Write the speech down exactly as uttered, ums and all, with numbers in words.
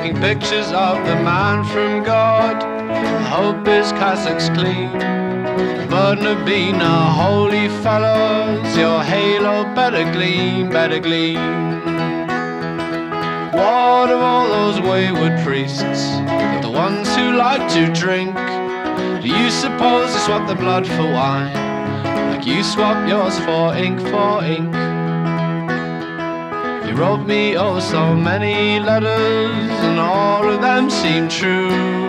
taking pictures of the man from God. I hope his cassock's clean. Mustn't have been a holy fellows. Your halo better gleam, better gleam. What of all those wayward priests, the ones who like to drink? Do you suppose they swap their blood for wine, like you swap yours for ink, for ink? You wrote me oh so many letters, and all of them seem true.